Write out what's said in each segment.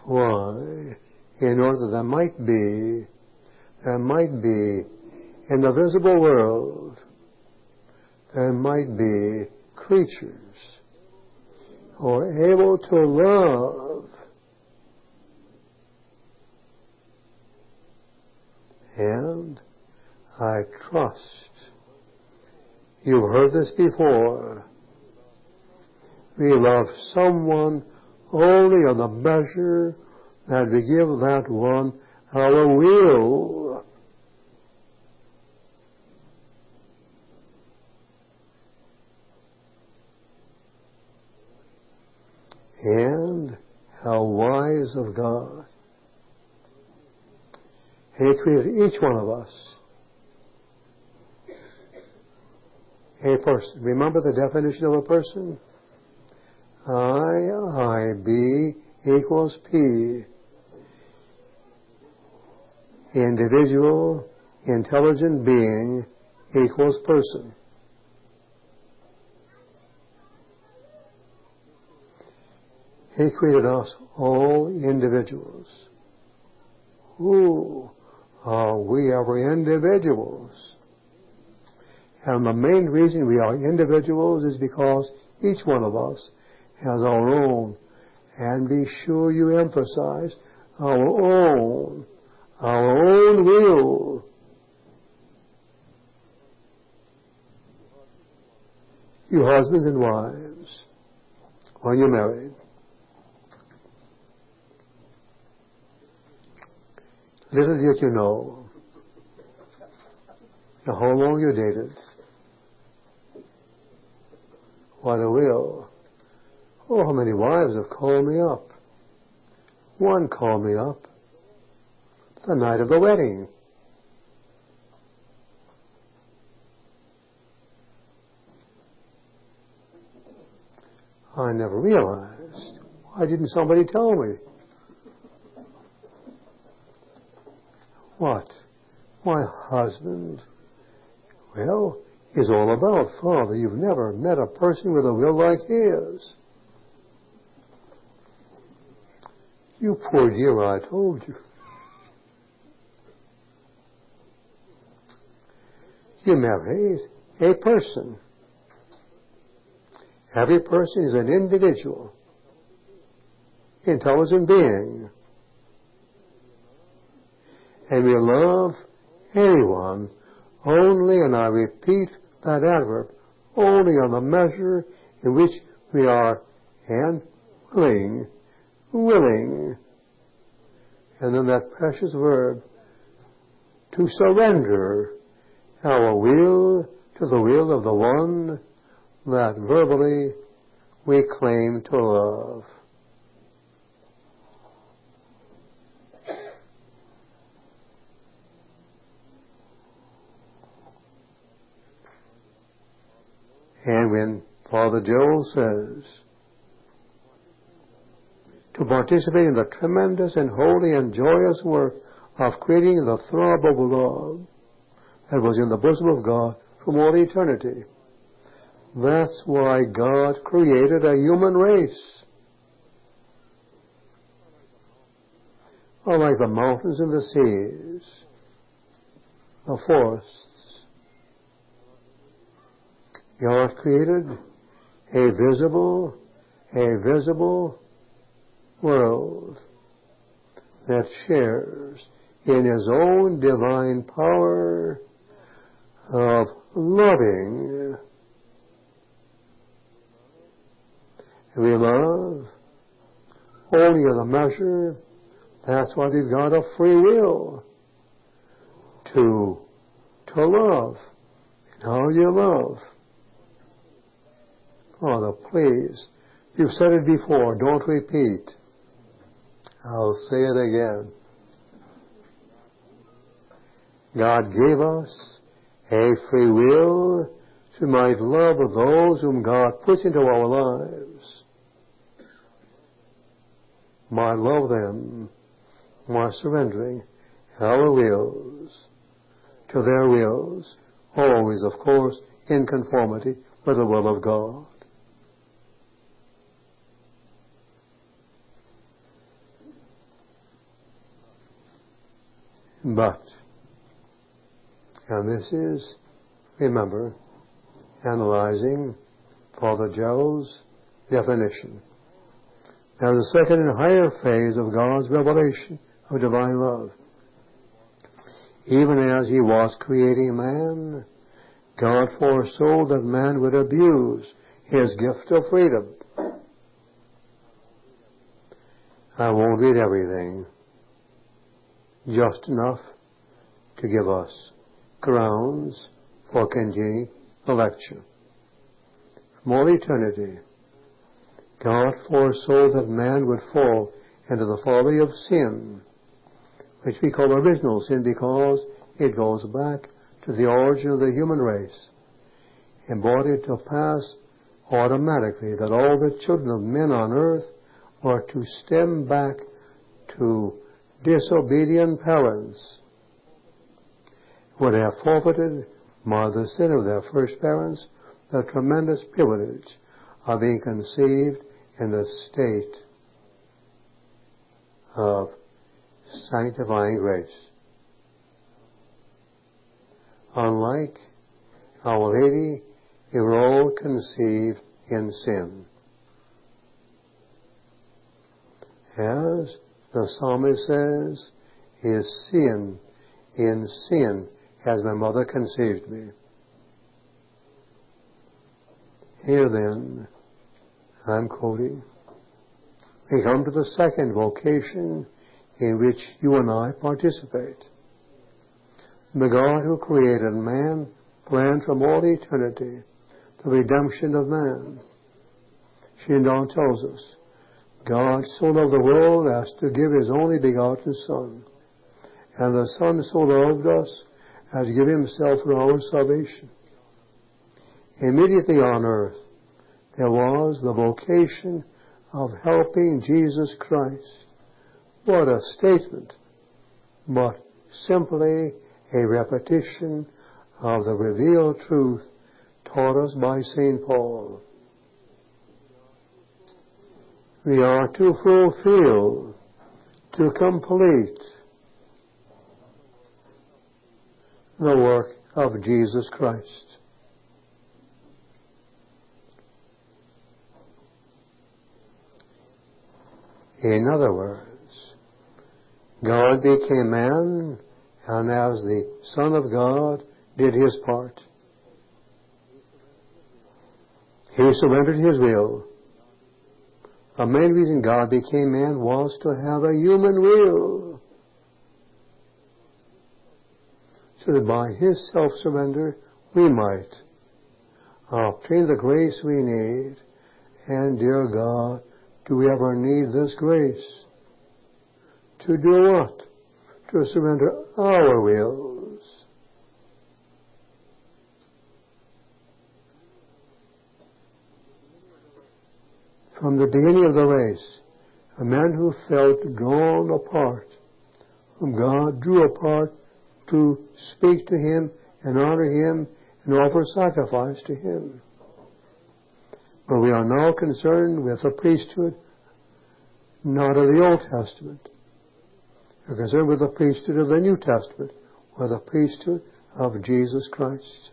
Why? In order that there might be in the visible world, there might be creatures who are able to love and I trust you've heard this before. We love someone only on the measure that we give that one our will. And how wise of God. He created each one of us a person. Remember the definition of a person? I-B equals P. Individual, intelligent being equals person. He created us all individuals. Who are we ever individuals? And the main reason we are individuals is because each one of us has our own, and be sure you emphasize our own will. You husbands and wives, when you're married, little did you know how long you dated, what a will. Oh, how many wives have called me up. One called me up the night of the wedding. I never realized. Why didn't somebody tell me? What? My husband? Well, he's all about, Father, you've never met a person with a will like his. You poor dear, I told you. You married a person. Every person is an individual, intelligent being. And we love anyone only, and I repeat that adverb, only on the measure in which we are and willing. And then that precious verb, to surrender our will to the will of the one that verbally we claim to love. And when Father Joel says, to participate in the tremendous and holy and joyous work of creating the throb of love that was in the bosom of God from all eternity. That's why God created a human race. Unlike the mountains and the seas, the forests, God created a visible world that shares in His own divine power of loving. We love only in the measure. That's why we've got a free will to love. And how you love. Father, please, you've said it before, don't repeat. I'll say it again. God gave us a free will to might love those whom God puts into our lives. Might love them, by surrendering our wills to their wills, always, of course, in conformity with the will of God. But, and this is, remember, analyzing Father Gerald's definition. There's a second and higher phase of God's revelation of divine love. Even as He was creating man, God foresaw that man would abuse His gift of freedom. I won't read everything, just enough to give us grounds for continuing the lecture. From all eternity, God foresaw that man would fall into the folly of sin, which we call original sin because it goes back to the origin of the human race, and brought it to pass automatically that all the children of men on earth were to stem back to disobedient parents, would have forfeited by the sin of their first parents the tremendous privilege of being conceived in the state of sanctifying grace. Unlike Our Lady, they were all conceived in sin. As the psalmist says, in sin has my mother conceived me. Here then, I'm quoting, we come to the second vocation in which you and I participate. The God who created man planned from all eternity the redemption of man. Shindon tells us, God so loved the world as to give His only begotten Son, and the Son so loved us as to give Himself for our salvation. Immediately on earth, there was the vocation of helping Jesus Christ. What a statement, but simply a repetition of the revealed truth taught us by St. Paul. We are to fulfill, to complete the work of Jesus Christ. In other words, God became man, and as the Son of God did His part. He surrendered His will. The main reason God became man was to have a human will, so that by His self-surrender we might obtain the grace we need. And dear God, do we ever need this grace? To do what? To surrender our wills. From the beginning of the race, a man who felt drawn apart, whom God drew apart to speak to Him and honor Him and offer sacrifice to Him. But we are now concerned with the priesthood, not of the Old Testament. We're concerned with the priesthood of the New Testament, or the priesthood of Jesus Christ.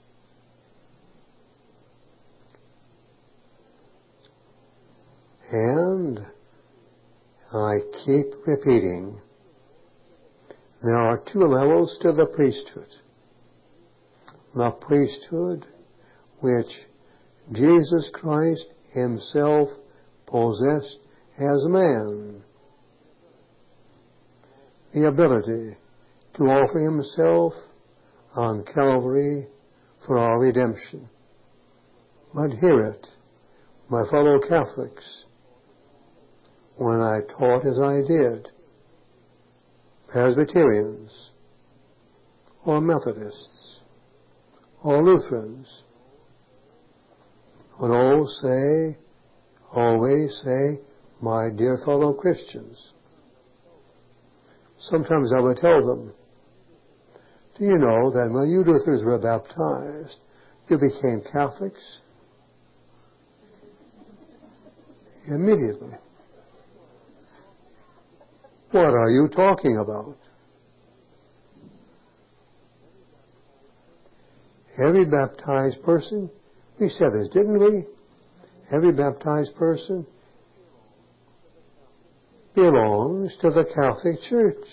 And I keep repeating, there are two levels to the priesthood. The priesthood which Jesus Christ Himself possessed as man. The ability to offer Himself on Calvary for our redemption. But hear it, my fellow Catholics, when I taught as I did, Presbyterians, or Methodists, or Lutherans, would always say, my dear fellow Christians. Sometimes I would tell them, do you know that when you Lutherans were baptized, you became Catholics? Immediately. What are you talking about? every baptized person, we said this, didn't we? Every baptized person belongs to the Catholic Church.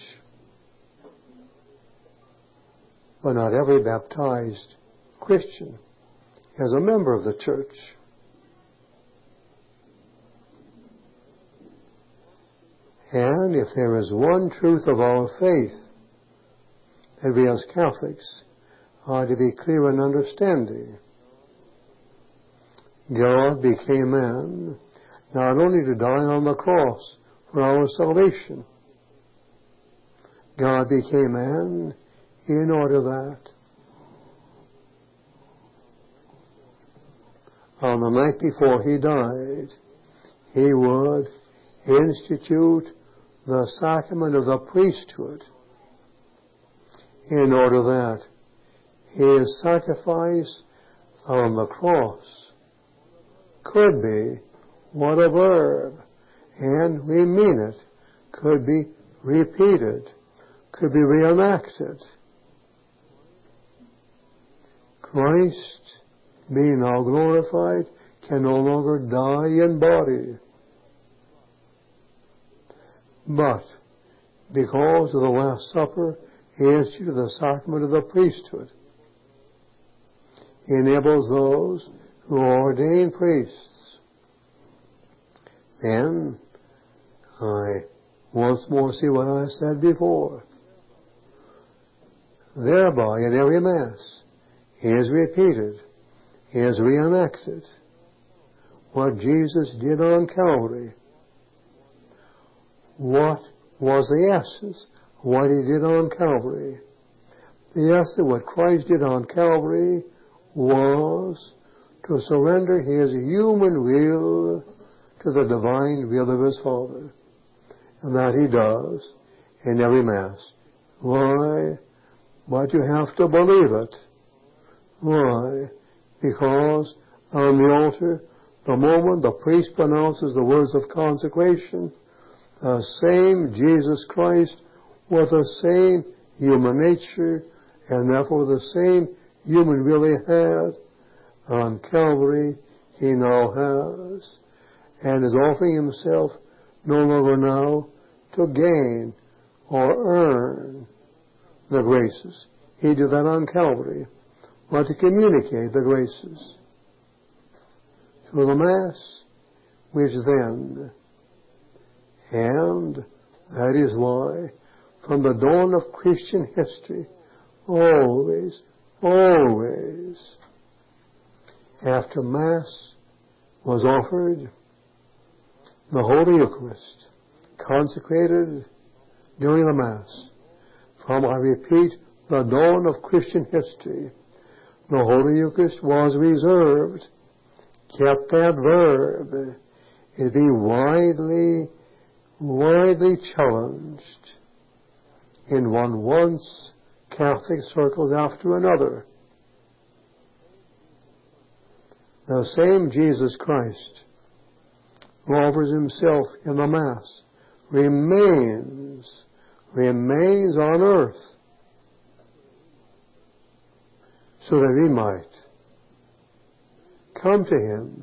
But not every baptized Christian is a member of the church. And if there is one truth of our faith that we as Catholics are to be clear in understanding, God became man not only to die on the cross for our salvation. God became man in order that on the night before he died, he would institute the sacrament of the priesthood in order that his sacrifice on the cross could be what a verb, and we mean it, could be repeated, could be reenacted. Christ, being now glorified, can no longer die in body. But because of the Last Supper, he instituted the sacrament of the priesthood. He enables those who are ordained priests. Then, I once more see what I said before. Thereby, in every Mass, is repeated, is reenacted what Jesus did on Calvary. What was the essence of what he did on Calvary? The essence of what Christ did on Calvary was to surrender his human will to the divine will of his Father. And that he does in every Mass. Why? But you have to believe it. Why? Because on the altar, the moment the priest pronounces the words of consecration, the same Jesus Christ with the same human nature and therefore the same human will he had on Calvary, he now has, and is offering himself no longer now to gain or earn the graces. He did that on Calvary, but to communicate the graces through the Mass, which then, and that is why, from the dawn of Christian history, always, after Mass was offered, the Holy Eucharist, consecrated during the Mass, from, I repeat, the dawn of Christian history, the Holy Eucharist was reserved. Get that verb. It be widely challenged in one once Catholic circles after another. The same Jesus Christ who offers himself in the Mass remains on earth so that we might come to him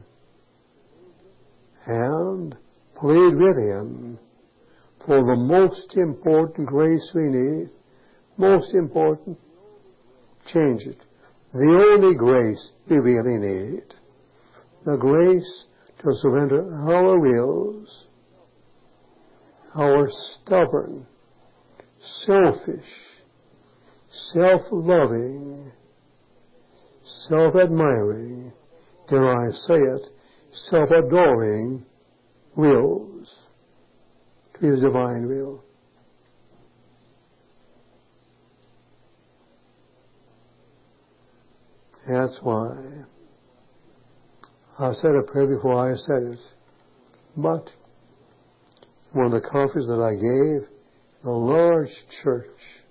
and plead with him for the most important grace we need. Most important, change it. The only grace we really need. The grace to surrender our wills, our stubborn, selfish, self-loving, self-admiring, dare I say it, self-adoring wills to his divine will. That's why I said a prayer before I said it. But one of the conferences that I gave in a large church,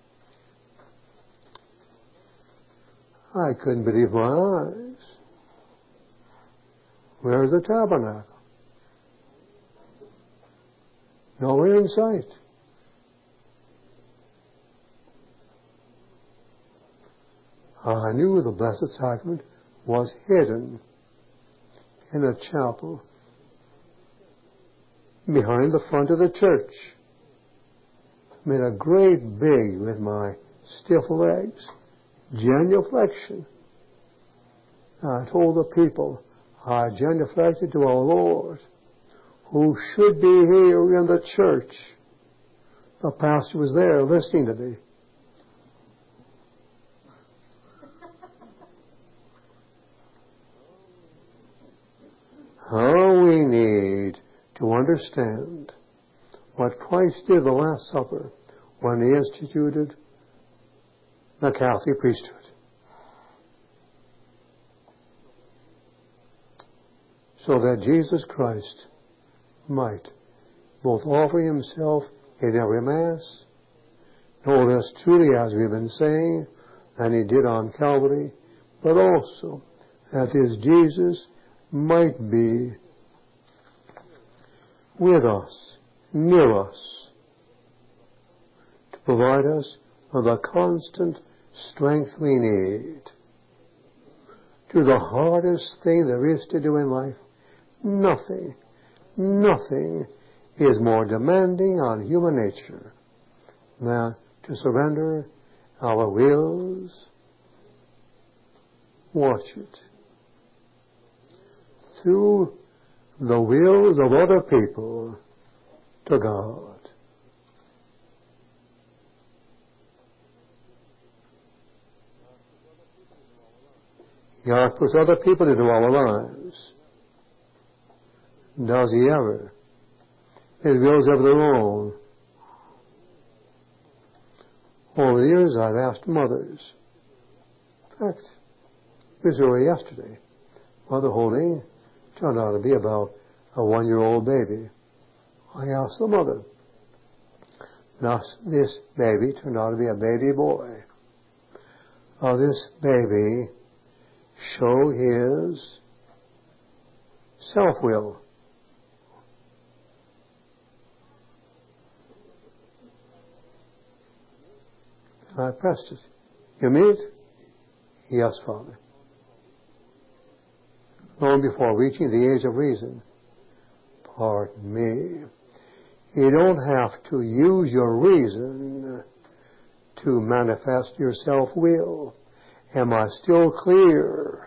I couldn't believe my eyes. Where's the tabernacle? Nowhere in sight. I knew the Blessed Sacrament was hidden in a chapel behind the front of the church. Made a great big with my stiff legs, genuflection. I told the people I genuflected to our Lord, who should be here in the church. The pastor was there listening to me. How we need to understand what Christ did the Last Supper when He instituted the Catholic priesthood. So that Jesus Christ might both offer Himself in every Mass, no less truly, as we've been saying, than He did on Calvary, but also that His Jesus might be with us, near us, to provide us with the constant strength we need. To the hardest thing there is to do in life, nothing is more demanding on human nature than to surrender our wills. Watch it. Through the wills of other people to God. God puts other people into our lives. Does He ever? His wills of their own. Over the years I've asked mothers. In fact, it was early yesterday. Mother holding turned out to be about a 1-year-old baby. I asked the mother. Now, this baby turned out to be a baby boy. This baby show his self-will. I pressed it. You mean it? Yes, Father. Long before reaching the age of reason. Pardon me. You don't have to use your reason to manifest your self-will. Am I still clear?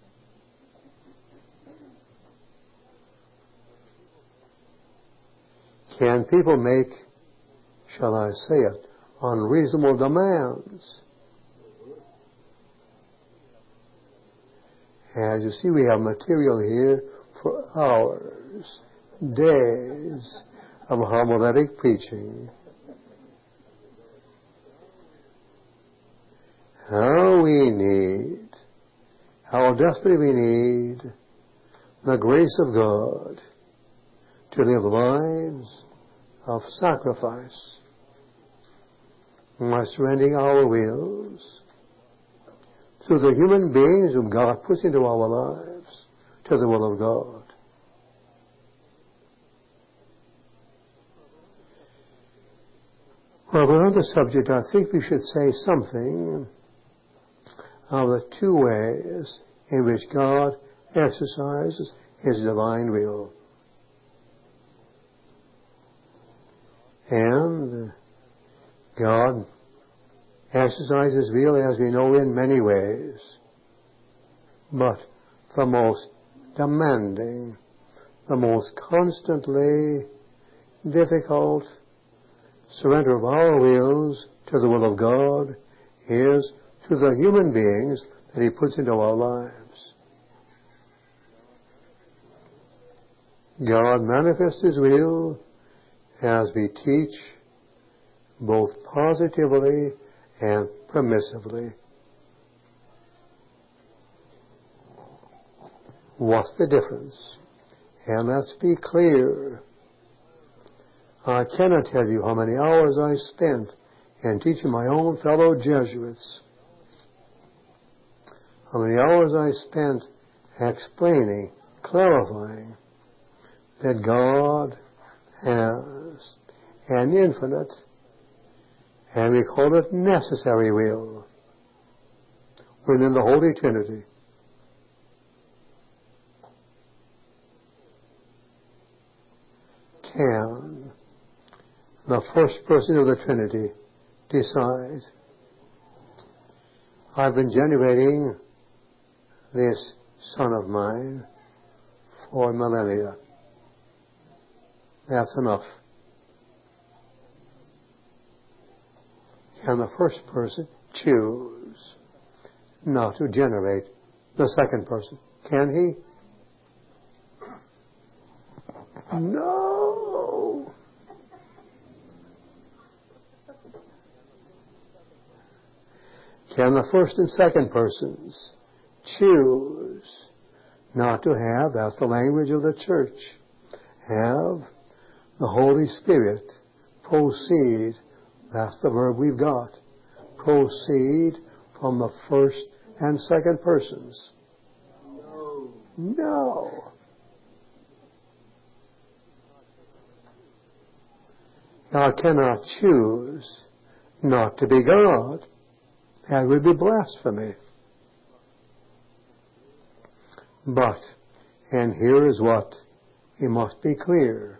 Can people make, shall I say it, unreasonable demands? As you see, we have material here for hours, days of homiletic preaching. How desperately we need the grace of God to live lives of sacrifice by surrendering our wills to the human beings whom God puts into our lives, to the will of God. While we're on the subject, I think we should say something of the two ways in which God exercises His divine will. And God exercises will, as we know, in many ways. But the most demanding, the most constantly difficult surrender of our wills to the will of God is to the human beings that He puts into our lives. God manifests His will as we teach both positively and permissively. What's the difference? And let's be clear. I cannot tell you how many hours I spent in teaching my own fellow Jesuits. How many hours I spent explaining, clarifying that God has an infinite, and we call it necessary will, within the Holy Trinity. Can the first person of the Trinity decide, I've been generating this son of mine for millennia. That's enough. Can the first person choose not to generate the second person? Can he? No. Can the first and second persons choose not to have, that's the language of the church, have the Holy Spirit proceed, that's the verb we've got, proceed from the first and second persons? No. God cannot choose not to be God. That would be blasphemy. But, and here is what it must be clear,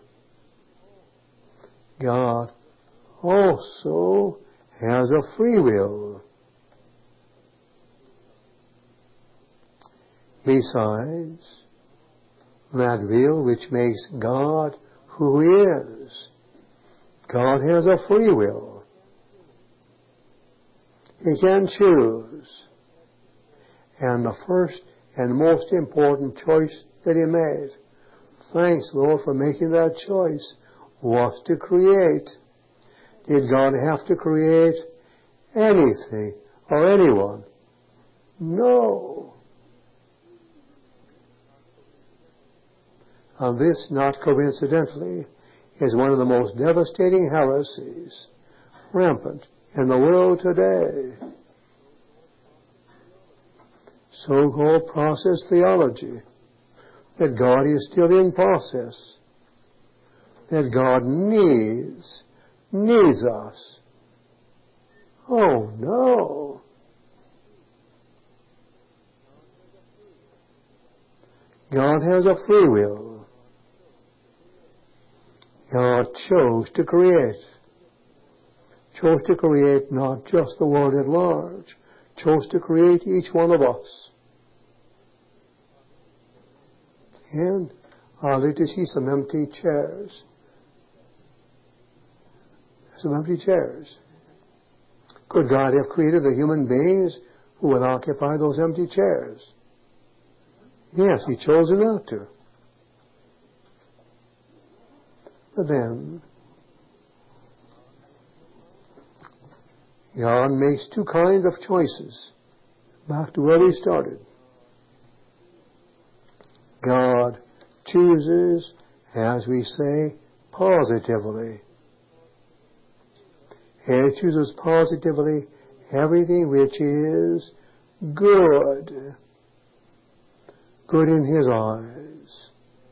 God also has a free will. Besides that will which makes God who He is, God has a free will. He can choose. And the first and most important choice that He made, thanks, Lord, for making that choice, was to create. Did God have to create anything or anyone? No. And this, not coincidentally, is one of the most devastating heresies rampant in the world today. So-called process theology, that God is still in process, that God needs us. Oh, no. God has a free will. God chose to create. Chose to create not just the world at large, chose to create each one of us. And I'd like to see some empty chairs. Some empty chairs. Could God have created the human beings who would occupy those empty chairs? Yes, He chose not to. But then, God makes two kinds of choices. Back to where we started. God chooses, as we say, positively. He chooses positively everything which is good. Good in His eyes.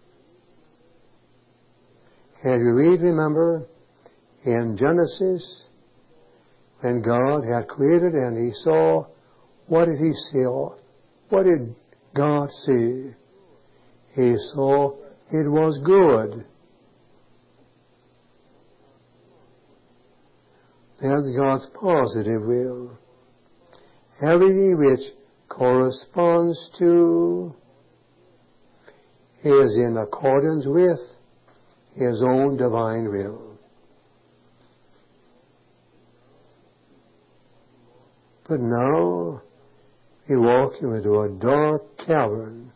As we read, remember, in Genesis, when God had created and He saw, what did He see? What did God see? He saw it was good. That's God's positive will. Everything which corresponds to is in accordance with His own divine will. But now we walk into a dark cavern.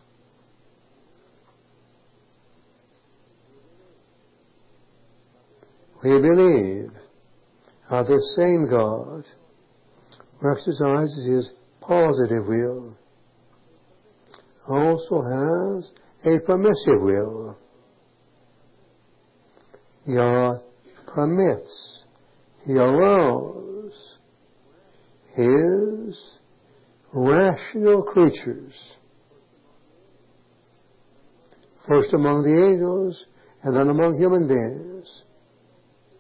We believe that the same God who exercises His positive will also has a permissive will. God permits, He allows His rational creatures, first among the angels and then among human beings,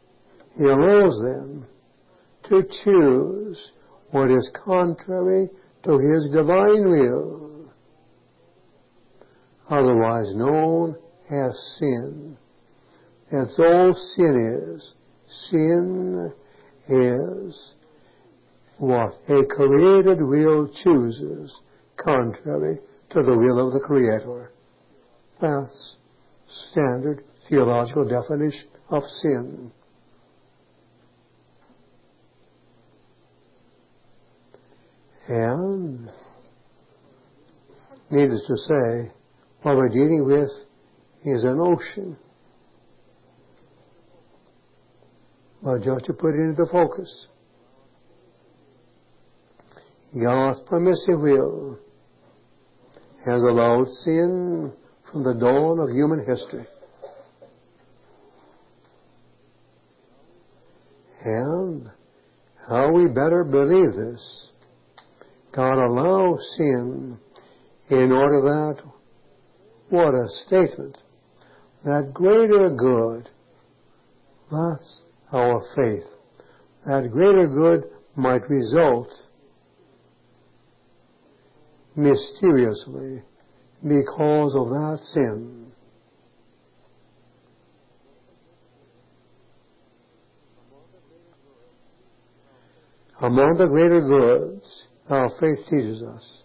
He allows them to choose what is contrary to His divine will, otherwise known as sin. That's all sin is. Sin is what a created will chooses contrary to the will of the Creator. That's standard theological definition of sin. And, needless to say, what we're dealing with is an ocean. But just to put it into focus, God's permissive will has allowed sin from the dawn of human history. And how we better believe this? God allows sin in order that, what a statement, that greater good, that's our faith, that greater good might result mysteriously because of that sin. Among the greater goods our faith teaches us,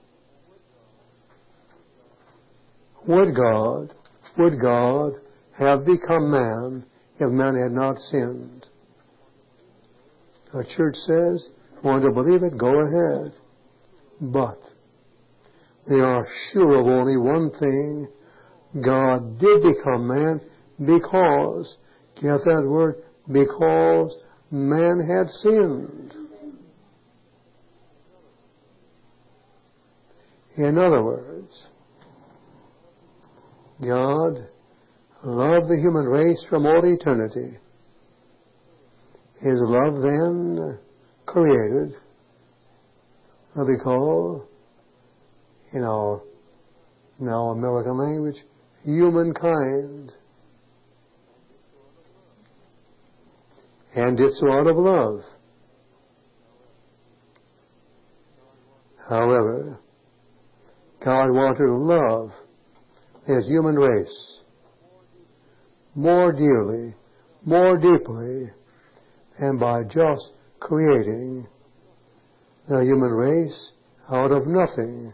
would God have become man if man had not sinned? Our church says, want to believe it, go ahead. But we are sure of only one thing. God did become man because, get that word, because man had sinned. In other words, God loved the human race from all eternity. His love then created what we call, in our now American language, humankind. And did so out of love. However, God wanted to love His human race more dearly, more deeply, and by just creating the human race out of nothing.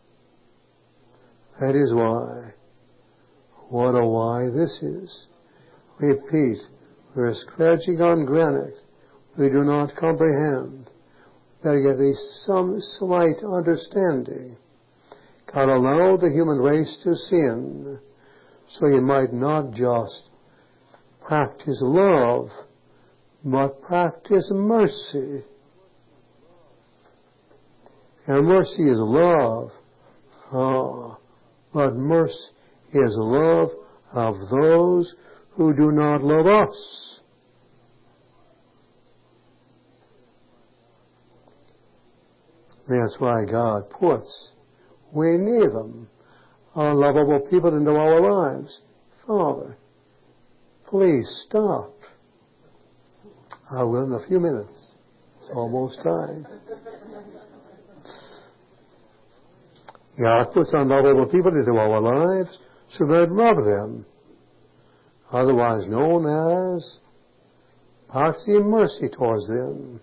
That is why. What a why this is. Repeat, we're scratching on granite. We do not comprehend. Better get some slight understanding. God allowed the human race to sin so He might not just practice love, but practice mercy. And mercy is love. But mercy is love of those who do not love us. That's why God puts, we need them, unlovable people into our lives. Father, please stop. I will in a few minutes. It's almost time. God puts unlovable people into our lives so that we love them, otherwise known as practicing mercy towards them.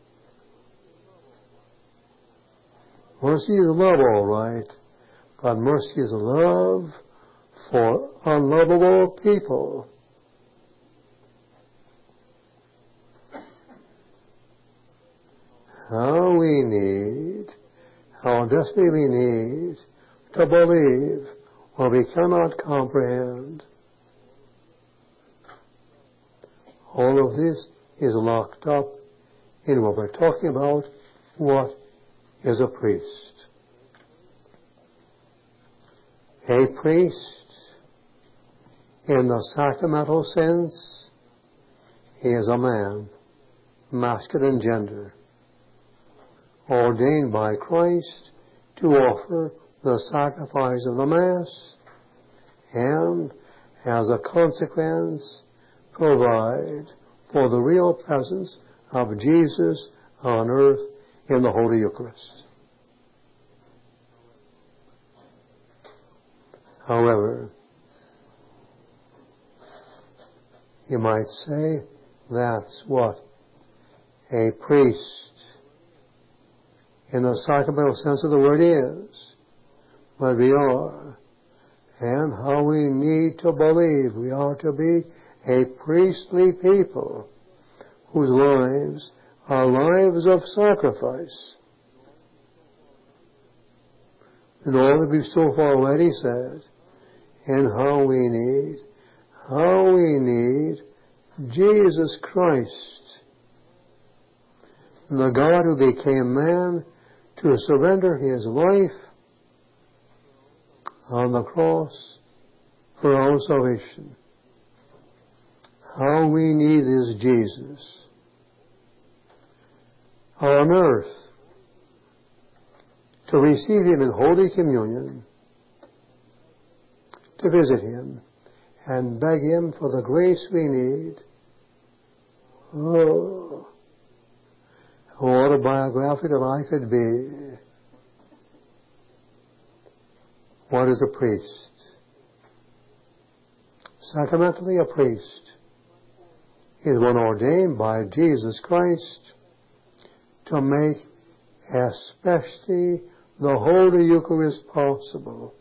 Mercy is love, all right, but mercy is love for unlovable people. How desperately we need to believe what we cannot comprehend. All of this is locked up in what we're talking about, what is a priest. A priest, in the sacramental sense, is a man, masculine gender, ordained by Christ to offer the sacrifice of the Mass, and, as a consequence, provide for the real presence of Jesus on earth in the Holy Eucharist. However, you might say that's what a priest in the sacramental sense of the word is, but we are, and how we need to believe we are to be a priestly people whose lives are lives of sacrifice. And all that we've so far already said, and how we need Jesus Christ, the God who became man, to surrender his life on the cross for our salvation. How we need this Jesus on earth, to receive him in Holy Communion, to visit him and beg him for the grace we need. Oh, how autobiographical I could be. What is a priest? Sacramentally, a priest is one ordained by Jesus Christ to make especially the Holy Eucharist possible.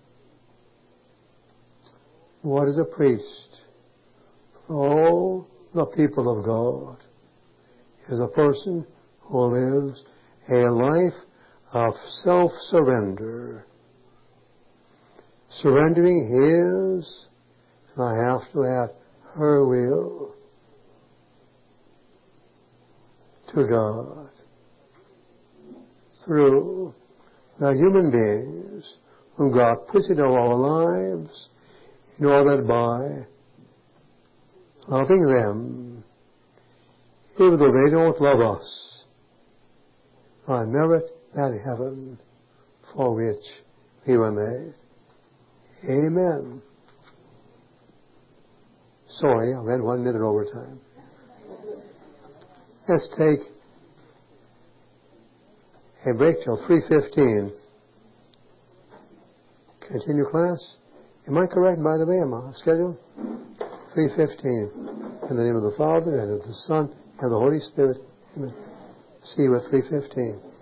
What is a priest? All the people of God is a person who lives a life of self-surrender, surrendering his, and I have to add, her will to God through the human beings whom God puts into our lives, in order that by loving them, even though they don't love us, I merit that heaven for which we were made. Amen. Sorry, I went 1 minute over time. Let's take a break till 3:15. Continue class. Am I correct, by the way? Am I scheduled? 3:15. In the name of the Father, and of the Son, and of the Holy Spirit. Amen. See you at 3:15.